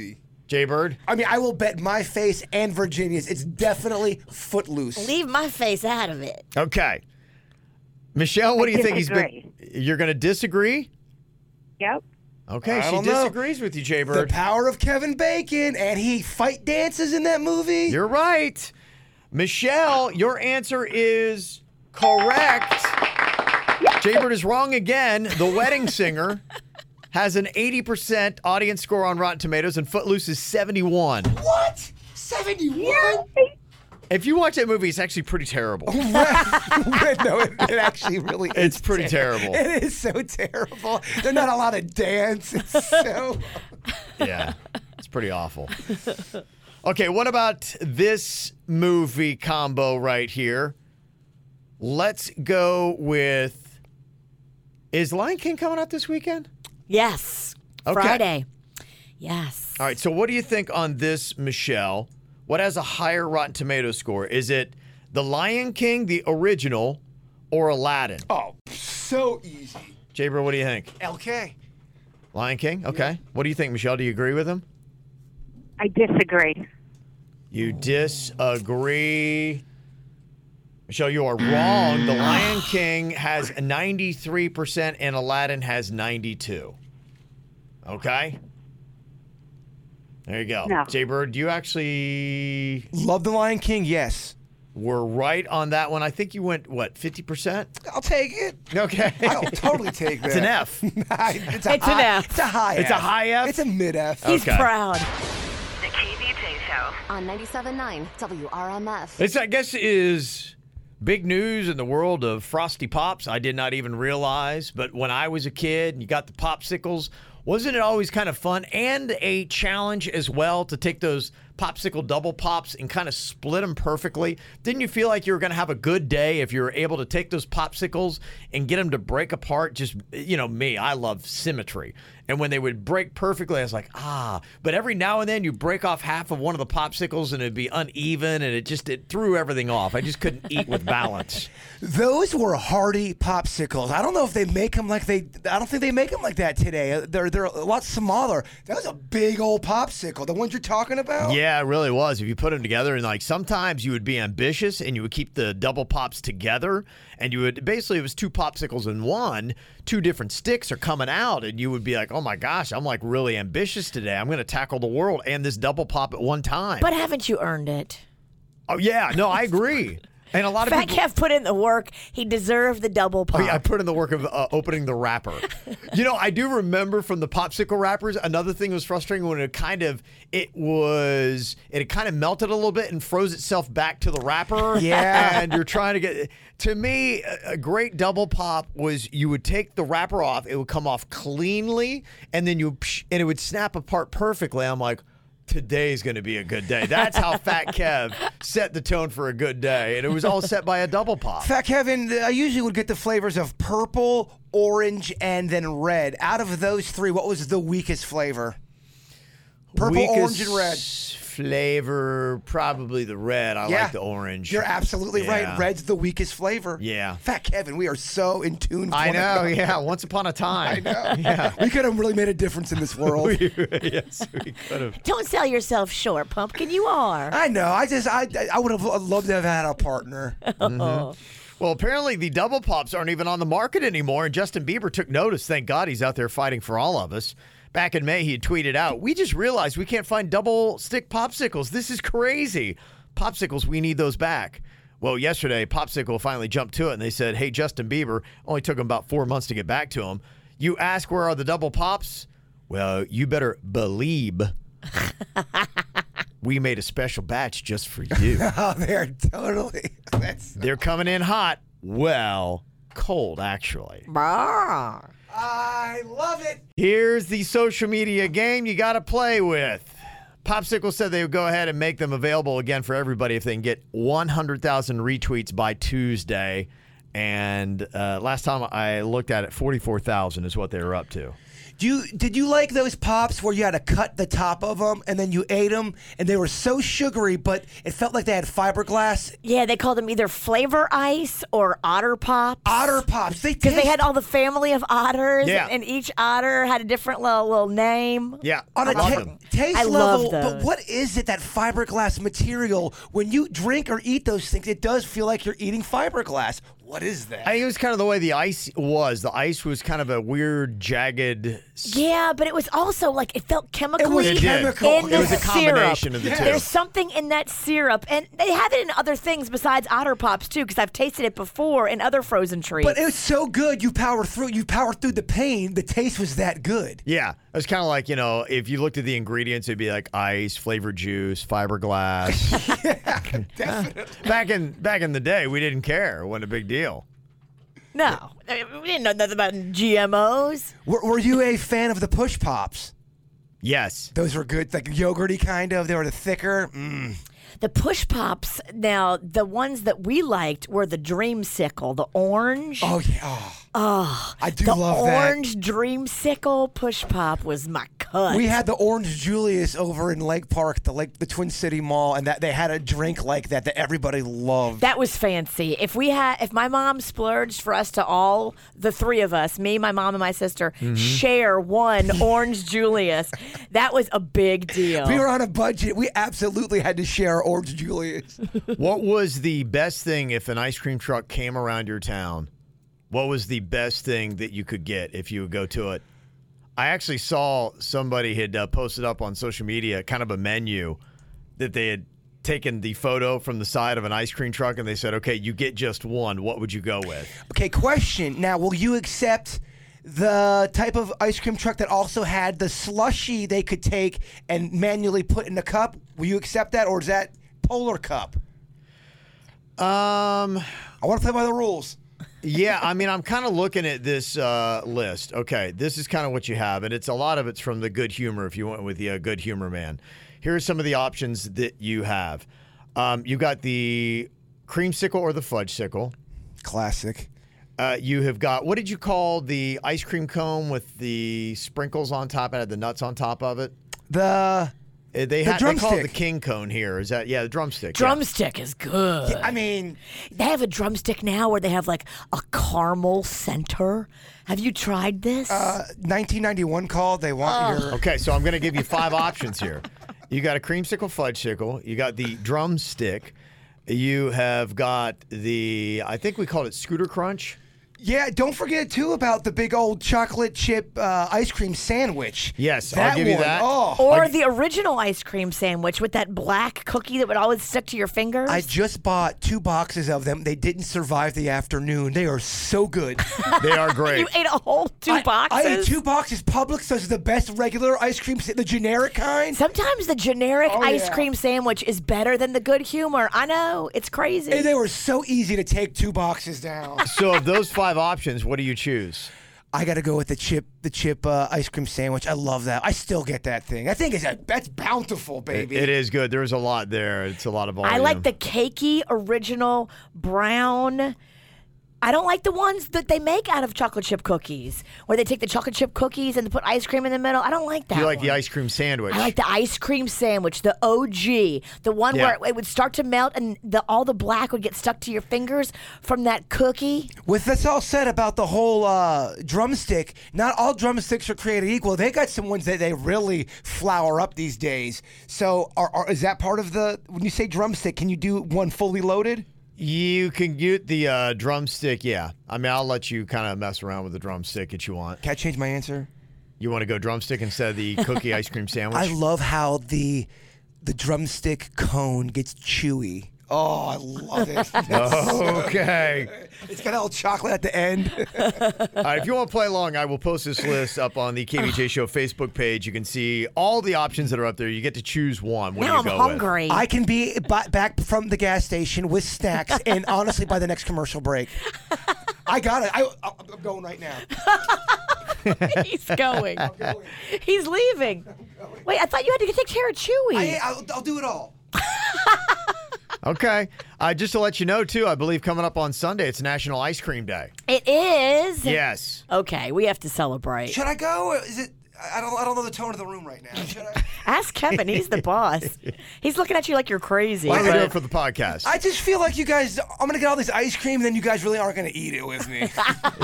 Jay Bird? I mean, I will bet my face and Virginia's. It's definitely Footloose. Leave my face out of it. Okay. Michelle, what I do you think he's disagree. been? You're going to disagree? Yep. Okay, I she don't know. disagrees with you, Jay The Bird. power of Kevin Bacon, and he fight dances in that movie. You're right. Michelle, your answer is correct. Jay Bird is wrong again. The Wedding Singer has an eighty percent audience score on Rotten Tomatoes, and Footloose is seventy-one. What? seventy-one? If you watch that movie, it's actually pretty terrible. no, it, it actually really is. It's pretty terrible. It is so terrible. There's not a lot of dance. It's so... Yeah, it's pretty awful. Okay, what about this movie combo right here? Let's go with... Is Lion King coming out this weekend? Yes. Okay. Friday. Yes. All right, so what do you think on this, Michelle? What has a higher Rotten Tomatoes score? Is it The Lion King, the original, or Aladdin? Oh, so easy. Jabra, what do you think? L K. Lion King? Okay. What do you think, Michelle? Do you agree with him? I disagree. You disagree. Michelle, you are wrong. The Lion King has ninety-three percent and Aladdin has ninety-two. Okay? There you go. No. Jay Bird, you actually Love The Lion King, yes. were right on that one. I think you went, what, fifty percent? I'll take it. Okay. I'll totally take that. It's an F. it's a It's high, an F. It's a high It's F. a high F? It's a mid F. He's Okay. proud. The K V J Show on ninety-seven point nine W R M F. This, I guess, is big news in the world of Frosty Pops. I did not even realize, but when I was a kid and you got the popsicles, wasn't it always kind of fun and a challenge as well to take those popsicle double pops and kind of split them perfectly? Didn't you feel like you were going to have a good day if you were able to take those popsicles and get them to break apart? Just, you know, me, I love symmetry. And when they would break perfectly, I was like, ah. But every now and then you break off half of one of the popsicles and it'd be uneven and it just it threw everything off. I just couldn't eat with balance. Those were hearty popsicles. I don't know if they make them like they. I don't think they make them like that today. They're they're a lot smaller. That was a big old popsicle. The ones you're talking about. Yeah, it really was. If you put them together, and like sometimes you would be ambitious and you would keep the double pops together, and you would basically it was two popsicles in one. Two different sticks are coming out, and you would be like, "Oh my gosh, I'm like really ambitious today. I'm going to tackle the world and this double pop at one time." But haven't you earned it? Oh yeah, no, I agree. And a lot of Fat people. Kev put in the work. He deserved the double pop. Oh, yeah, I put in the work of uh, opening the wrapper. You know, I do remember from the popsicle wrappers, another thing was frustrating when it kind of, it was, it kind of melted a little bit and froze itself back to the wrapper. Yeah. And you're trying to get, to me, a, a great double pop was you would take the wrapper off, it would come off cleanly, and then you, and it would snap apart perfectly. I'm like, today's going to be a good day. That's how Fat Kev set the tone for a good day. And it was all set by a double pop. Fat Kevin, I usually would get the flavors of purple, orange, and then red. Out of those three, what was the weakest flavor? Purple, Weakest orange, and red. Flavor, probably the red. I Yeah. like the orange. You're absolutely Yeah. right. Red's the weakest flavor. Yeah. Fat Kevin, we are so in tune with I one know, another. yeah. Once upon a time. I know. Yeah. We could have really made a difference in this world. Yes, we could have. Don't sell yourself short, Pumpkin. You are. I know. I just, I, I would have loved to have had a partner. Well, apparently the double pops aren't even on the market anymore, and Justin Bieber took notice. Thank God he's out there fighting for all of us. Back in May, he had tweeted out, "We just realized we can't find double stick popsicles. This is crazy. Popsicles, we need those back." Well, yesterday, Popsicle finally jumped to it, and they said, "Hey, Justin Bieber," only took him about four months to get back to him. "You ask where are the double pops? Well, you better believe we made a special batch just for you. Oh, they're totally. That's, They're coming in hot. Well, cold, actually." Brr. I love it. Here's the social media game you got to play with. Popsicle said they would go ahead and make them available again for everybody if they can get one hundred thousand retweets by Tuesday. And uh, last time I looked at it, forty-four thousand is what they were up to. Do you did you like those pops where you had to cut the top of them and then you ate them and they were so sugary, but it felt like they had fiberglass? Yeah, they called them either Flavor Ice or Otter Pops. Otter Pops. They Because they taste- had all the family of otters, Yeah. and each otter had a different little, little name. Yeah, on a I love ta- them. taste I level, love but those. what is it, that fiberglass material? When you drink or eat those things, it does feel like you're eating fiberglass. What is that? I think it was kind of the way the ice was. The ice was kind of a weird, jagged. Yeah, but it was also like it felt chemically was It did. chemical. in It the was a combination syrup. of the two. There's something in that syrup, and they have it in other things besides Otter Pops too, because I've tasted it before in other frozen treats. But it was so good. You power through. You power through the pain. The taste was that good. Yeah, it was kind of like, you know, if you looked at the ingredients, it'd be like ice, flavored juice, fiberglass. back in back in the day, we didn't care. It wasn't a big deal. no, I mean, we didn't know nothing about G M Os. Were, were you a fan of the push pops? Yes. Those were good, like yogurty kind of. They were the thicker. Mm. The Push Pops. Now, the ones that we liked were the Dreamsicle, the orange. Oh yeah. Oh, Oh, I do the love that. orange Dreamsicle Push Pop was my cut. We had the Orange Julius over in Lake Park, the Lake, the Twin City Mall, and that they had a drink like that that everybody loved. That was fancy. If we had, if my mom splurged for us to all, the three of us, me, my mom, and my sister, Mm-hmm. share one Orange Julius, that was a big deal. We were on a budget. We absolutely had to share Orange Julius. What was the best thing if an ice cream truck came around your town? What was the best thing that you could get if you would go to it? I actually saw somebody had uh, posted up on social media kind of a menu that they had taken the photo from the side of an ice cream truck and they said, okay, you get just one. What would you go with? Okay, question. Now, will you accept the type of ice cream truck that also had the slushy they could take and manually put in a cup? Will you accept that, or is that Polar Cup? Um, I want to play by the rules. yeah, I mean, I'm kind of looking at this uh, list. Okay, this is kind of what you have, and it's a lot of it's from the Good Humor if you went with the uh, Good Humor Man. Here are some of the options that you have. Um, you got the creamsicle or the fudgesicle. Classic. Uh, you have got, what did you call the ice cream cone with the sprinkles on top and had the nuts on top of it? The Uh, They, The ha- they call it the drumstick. king cone here. Is that, yeah, the drumstick. yeah. Drumstick is good. I mean, They have a drumstick now where they have like a caramel center. Have you tried this? uh, nineteen ninety-one call. They want your. Okay, so I'm going to give you five options here. You got a creamsicle fudgesicle. You got the drumstick. You have got the, I think we called it Scooter Crunch. Yeah, don't forget too about the big old chocolate chip uh, ice cream sandwich. Yes, that I'll give you one. that. Oh, or I- the original ice cream sandwich with that black cookie that would always stick to your fingers? I just bought two boxes of them. They didn't survive the afternoon. They are so good. They are great. you ate a whole two I, boxes? I ate two boxes. Publix does the best regular ice cream, sa- the generic kind. Sometimes the generic Oh, ice yeah. cream sandwich is better than the Good Humor. I know. It's crazy. And they were so easy to take two boxes down. So of those five options, what do you choose? I got to go with the chip, the chip uh, ice cream sandwich. I love that. I still get that thing. I think it's a, that's bountiful, baby. It is good. There's a lot there. It's a lot of volume. I like the cakey original brown. I don't like the ones that they make out of chocolate chip cookies, where they take the chocolate chip cookies and they put ice cream in the middle. I don't like that. You like one. the ice cream sandwich. I like the ice cream sandwich, the O G, the one Yeah. where it would start to melt and the all the black would get stuck to your fingers from that cookie. With this all said about the whole uh, drumstick, not all drumsticks are created equal. They got some ones that they really flower up these days. So, are, are, is that part of the? When you say drumstick, can you do one fully loaded? You can get the uh, drumstick, yeah. I mean, I'll let you kind of mess around with the drumstick if you want. Can I change my answer? You want to go drumstick instead of the cookie ice cream sandwich? I love how the the drumstick cone gets chewy. Oh, I love it. Okay. It's got a little chocolate at the end. All right, if you want to play along, I will post this list up on the K B J Show Facebook page. You can see all the options that are up there. You get to choose one. What now do you I'm go hungry. I can be b- back from the gas station with snacks, and honestly, by the next commercial break, I got it. I, I'm going right now. He's going. He's leaving. Wait, I thought you had to take care of Chewy. I, I'll, I'll do it all. Okay. Uh, just to let you know, too, I believe coming up on Sunday, it's National Ice Cream Day. It is? Yes. Okay, we have to celebrate. Should I go? Is it? I don't. I don't know the tone of the room right now. Should I? Ask Kevin. He's the boss. He's looking at you like you're crazy. Why don't we but- do it for the podcast? I just feel like you guys. I'm gonna get all this ice cream, and then you guys really aren't gonna eat it with me.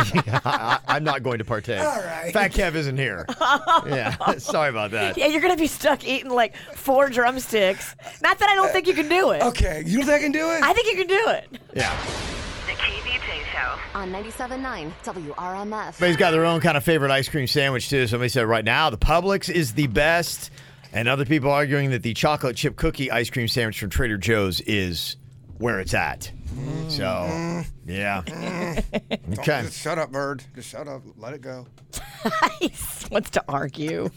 I, I'm not going to partake. All right. Fat Kev isn't here. Yeah. Sorry about that. Yeah, you're going to be stuck eating like four drumsticks. Not that I don't think you can do it. Okay, you don't think I can do it? I think you can do it. Yeah. The K V J Show on ninety-seven point nine W R M F. Everybody's got their own kind of favorite ice cream sandwich, too. Somebody said right now the Publix is the best, and other people arguing that the chocolate chip cookie ice cream sandwich from Trader Joe's is where it's at. Mm. So, yeah. Don't- Okay. Just shut up, Bird. Just shut up. Let it go. He wants to argue.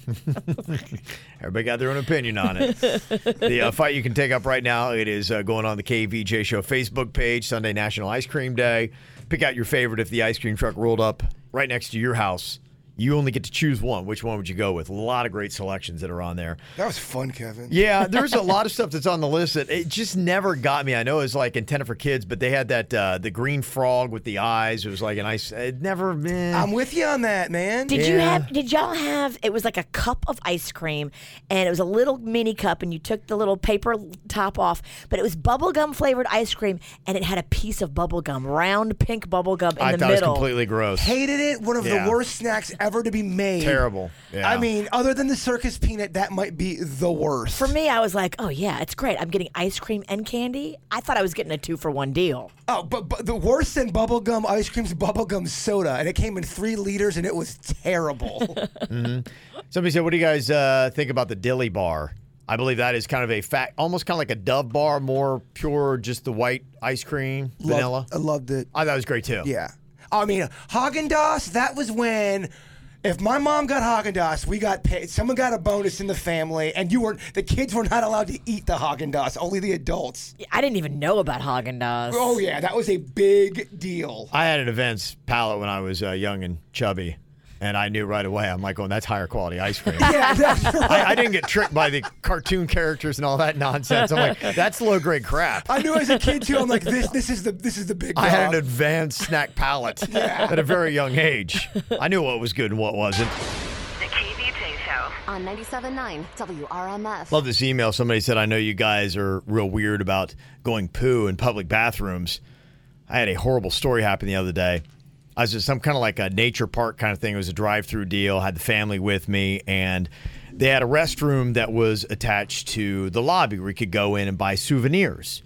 Everybody got their own opinion on it. The uh, fight you can take up right now, it is uh, going on the K V J Show Facebook page, Sunday National Ice Cream Day. Pick out your favorite if the ice cream truck rolled up right next to your house. You only get to choose one. Which one would you go with? A lot of great selections that are on there. That was fun, Kevin. Yeah, there's a lot of stuff that's on the list that it just never got me. I know it's like intended for kids, but they had that uh, the green frog with the eyes. It was like a nice. It never. Eh. I'm with you on that, man. Did you Yeah. have? Did y'all have? It was like a cup of ice cream, and it was a little mini cup, and you took the little paper top off, but it was bubblegum flavored ice cream, and it had a piece of bubblegum, round pink bubblegum in I the thought middle. it was completely gross. Hated it. One of Yeah. the worst snacks ever to be made. Terrible. Yeah. I mean, other than the circus peanut, that might be the worst. For me, I was like, oh yeah, it's great. I'm getting ice cream and candy. I thought I was getting a two for one deal. Oh, but, but the worst than bubblegum ice cream's bubblegum soda, and it came in three liters, and it was terrible. mm-hmm. Somebody said, what do you guys uh, think about the Dilly Bar? I believe that is kind of a fat, almost kind of like a Dove Bar, more pure, just the white ice cream, Love- vanilla. I loved it. I thought it was great too. Yeah. I mean, Haagen-Dazs, that was when... If my mom got Haagen-Dazs, we got paid. Someone got a bonus in the family, and you weren't. The kids were not allowed to eat the Haagen-Dazs. Only the adults. I didn't even know about Haagen-Dazs. Oh yeah, that was a big deal. I had an Events palate when I was uh, young and chubby, and I knew right away. I'm like, going, that's higher quality ice cream. Yeah, that's right. I, I didn't get tricked by the cartoon characters and all that nonsense. I'm like, that's low grade crap. I knew as a kid too. I'm like, this. This is the. This is the big. I had dog. an advanced snack palate Yeah. at a very young age. I knew what was good and what wasn't. The K V J Show on ninety-seven point nine W R M F. Love this email. Somebody said, I know you guys are real weird about going poo in public bathrooms. I had a horrible story happen the other day. I was at some kind of like a nature park kind of thing. It was a drive-through deal. Had the family with me, and they had a restroom that was attached to the lobby where you could go in and buy souvenirs.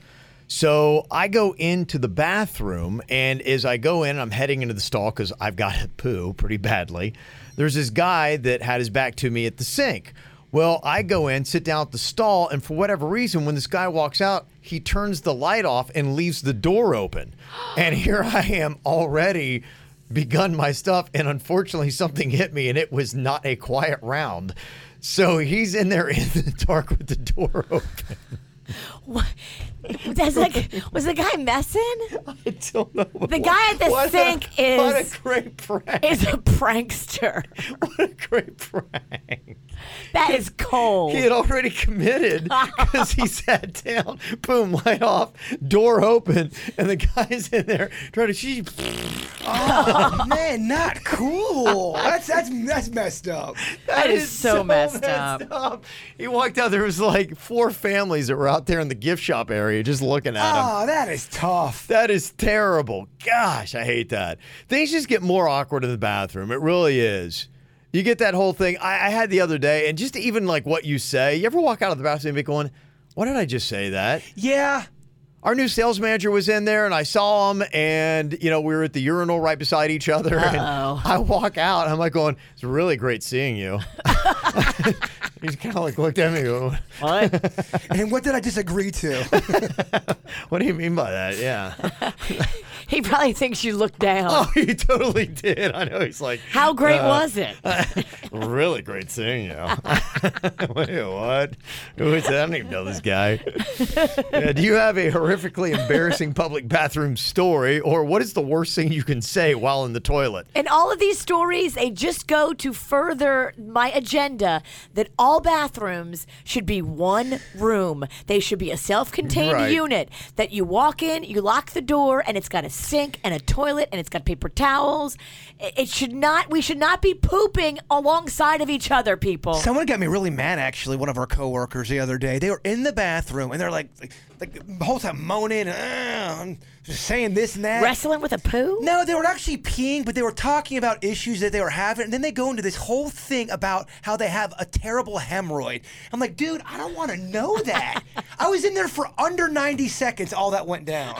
So I go into the bathroom, and as I go in, I'm heading into the stall because I've got to poo pretty badly. There's this guy that had his back to me at the sink. Well, I go in, sit down at the stall, and for whatever reason, when this guy walks out, he turns the light off and leaves the door open. And here I am already begun my stuff, and unfortunately something hit me, and it was not a quiet round. So he's in there in the dark with the door open. What? That's like, was the guy messing? I don't know. The guy at the What a- sink is What a great prank. is a prankster. What a great prank. That is cold. He had already committed because he sat down, boom, light off, door open, and the guy's in there trying to she. Oh man, not cool. That's that's that's messed up. That is so messed up. He walked out. There was like four families that were out there in the gift shop area just looking at him. Oh, that is tough. That is terrible. Gosh, I hate that. Things just get more awkward in the bathroom. It really is. You get that whole thing. I, I had the other day, and just even like what you say. You ever walk out of the bathroom and be going, "Why did I just say that?" Yeah. Our new sales manager was in there, and I saw him, and you know we were at the urinal right beside each other. And Uh-oh. I walk out, and I'm like going, "It's really great seeing you." He's kind of like looked at me. Going, What? And what did I disagree to? what do you mean by that? Yeah. He probably thinks you look down. Oh, he totally did. I know. He's like, how great uh, was it? really great seeing you. Wait, what? Who is that? I don't even know this guy. Yeah, do you have a horrifically embarrassing public bathroom story, or what is the worst thing you can say while in the toilet? And all of these stories, they just go to further my agenda that all bathrooms should be one room. They should be a self-contained Right. unit that you walk in, you lock the door, and it's got a sink and a toilet, and it's got paper towels. It it should not. We should not be pooping alongside of each other, people. Someone got me really mad, actually, one of our coworkers the other day. They were in the bathroom, and they're like, like, like the whole time moaning, uh, and just saying this and that. Wrestling with a poo? No, they were actually peeing, but they were talking about issues that they were having, and then they go into this whole thing about how they have a terrible hemorrhoid. I'm like, dude, I don't want to know that. I was in there for under ninety seconds, all that went down.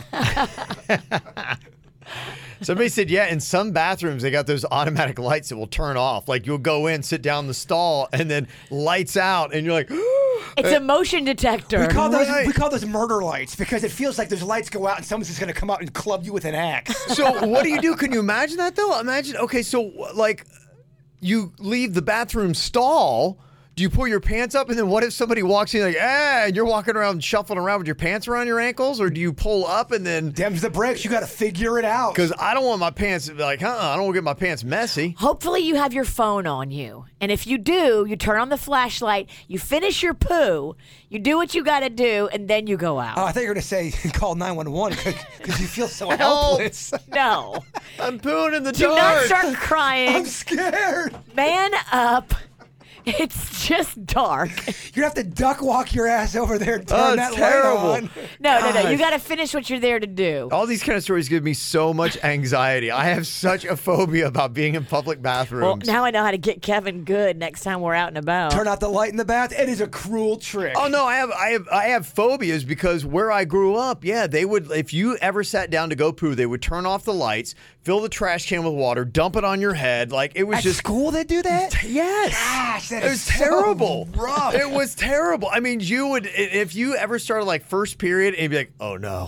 Somebody said, yeah, in some bathrooms, they got those automatic lights that will turn off. Like, you'll go in, sit down in the stall, and then lights out, and you're like, it's a motion detector. We call those Right. we call those murder lights because it feels like those lights go out and someone's just going to come out and club you with an axe. So what do you do? Can you imagine that, though? Imagine, okay, so, like, you leave the bathroom stall. Do you pull your pants up, and then what if somebody walks in like, ah, and you're walking around shuffling around with your pants around your ankles, or do you pull up and then... Them's the breaks. You got to figure it out. Because I don't want my pants to be like, uh-uh, I don't want to get my pants messy. Hopefully you have your phone on you. And if you do, you turn on the flashlight, you finish your poo, you do what you got to do, and then you go out. Oh, I thought you were going to say call nine one one because you feel so helpless. No. I'm pooing in the Do dark. not start crying. I'm scared. Man up. It's just dark. You're going to have to duck walk your ass over there and turn Oh, that it's terrible. light on. No, no, no. Gosh. You got to finish what you're there to do. All these kind of stories give me so much anxiety. I have such a phobia about being in public bathrooms. Well, now I know how to get Kevin good next time we're out and about. Turn out the light in the bath. It is a cruel trick. Oh no, I have I have I have phobias because where I grew up, yeah, they would if you ever sat down to go poo, they would turn off the lights, fill the trash can with water, dump it on your head. Like it was At just school they do that? Yes. Gosh, that It is was so terrible. rough. It was terrible. I mean, you would i- if you ever started like first period and you'd be like, oh no.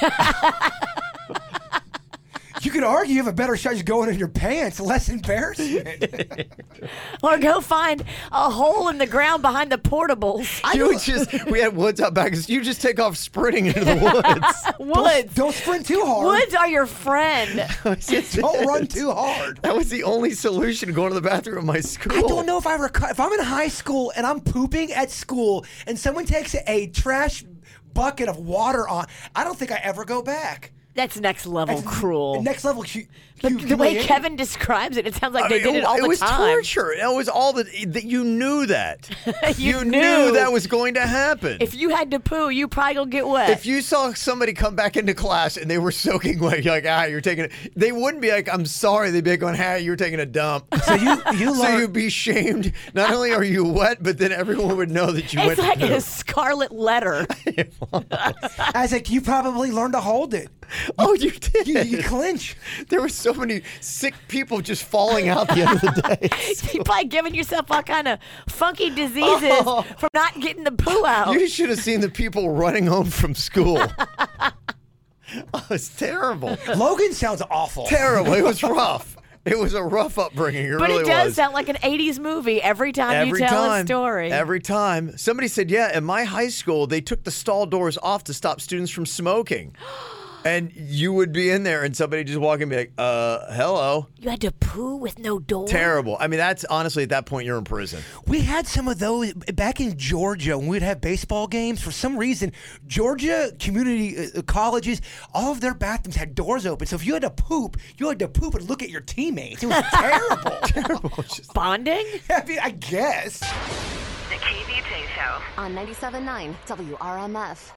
You could argue you have a better shot just going in your pants, less embarrassment. Or go find a hole in the ground behind the portables. You would just we had woods out back. You just take off sprinting into the woods. Woods. Don't sprint too hard. Woods are your friend. Don't run too hard. That was the only solution to going to the bathroom at my school. I don't know if I reco- if I'm in high school and I'm pooping at school and someone takes a trash bucket of water on, I don't think I ever go back. That's next level That's cruel. Next level. hu- the, hu- the way humiliation. Kevin describes it, it sounds like I they mean, did it all it the was time. torture. It was all that that you knew that. You knew. knew. that was going to happen. If you had to poo, you probably gonna get wet. If you saw somebody come back into class and they were soaking wet, you're like, ah, you're taking it. They wouldn't be like, I'm sorry. They'd be like, going, hey, you're taking a dump. So you you so learn. you'd be shamed. Not only are you wet, but then everyone would know that you it's went like to a scarlet letter. I was like, you probably learned to hold it. Oh, you did. You, you clinch. There were so many sick people just falling out the end of the day. You're probably giving yourself all kind of funky diseases Oh. from not getting the poo out. You should have seen the people running home from school. Oh, it's terrible. Logan sounds awful. Terrible. It was rough. It was a rough upbringing. It but really it does was. sound like an eighties movie every time Every you tell time. a story. Every time. Somebody said, yeah, in my high school, they took the stall doors off to stop students from smoking. And you would be in there and somebody just walk in and be like, uh, hello. You had to poo with no door? Terrible. I mean, that's honestly, at that point, you're in prison. We had some of those back in Georgia when we'd have baseball games. For some reason, Georgia community uh, colleges, all of their bathrooms had doors open. So if you had to poop, you had to poop and look at your teammates. It was terrible. Terrible. Just- Bonding? I mean, I guess. The K V J Show on ninety-seven point nine W R M F.